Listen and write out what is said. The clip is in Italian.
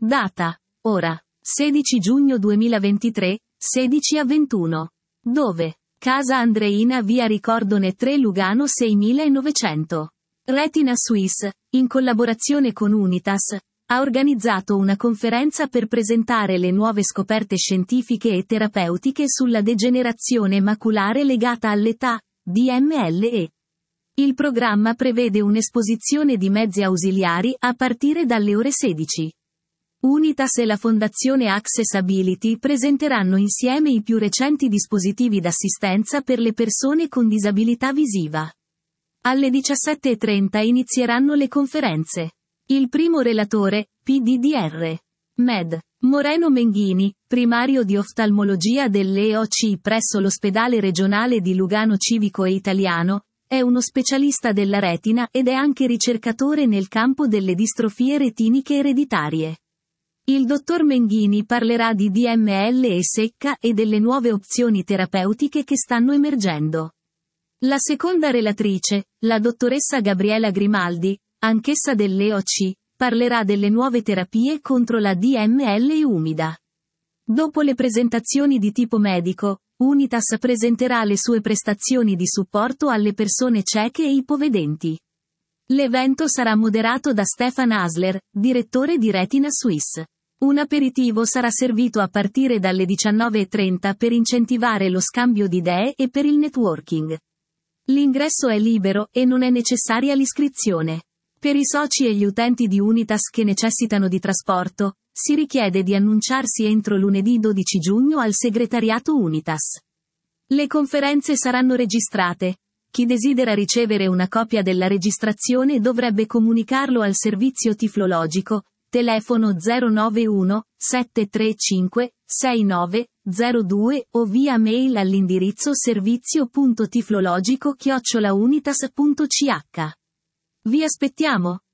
Data, ora, 16 giugno 2023, 16:21. Dove? Casa Andreina, via Ricordone 3 Lugano 6900. Retina Suisse, in collaborazione con Unitas, ha organizzato una conferenza per presentare le nuove scoperte scientifiche e terapeutiche sulla degenerazione maculare legata all'età, DMLE. Il programma prevede un'esposizione di mezzi ausiliari a partire dalle ore 16. Unitas e la Fondazione Accessibility presenteranno insieme i più recenti dispositivi d'assistenza per le persone con disabilità visiva. Alle 17:30 inizieranno le conferenze. Il primo relatore, PDDR. Med. Moreno Menghini, primario di oftalmologia dell'EOC presso l'ospedale regionale di Lugano Civico e Italiano, è uno specialista della retina ed è anche ricercatore nel campo delle distrofie retiniche ereditarie. Il dottor Menghini parlerà di DMLE secca e delle nuove opzioni terapeutiche che stanno emergendo. La seconda relatrice, la dottoressa Gabriela Grimaldi, anch'essa dell'EOC, parlerà delle nuove terapie contro la DMLE umida. Dopo le presentazioni di tipo medico, Unitas presenterà le sue prestazioni di supporto alle persone cieche e ipovedenti. L'evento sarà moderato da Stefan Hasler, direttore di Retina Suisse. Un aperitivo sarà servito a partire dalle 19:30 per incentivare lo scambio di idee e per il networking. L'ingresso è libero e non è necessaria l'iscrizione. Per i soci e gli utenti di Unitas che necessitano di trasporto, si richiede di annunciarsi entro lunedì 12 giugno al segretariato Unitas. Le conferenze saranno registrate. Chi desidera ricevere una copia della registrazione dovrebbe comunicarlo al servizio tiflologico, telefono 091 735 6902 o via mail all'indirizzo servizio.tiflologico@unitas.ch. Vi aspettiamo!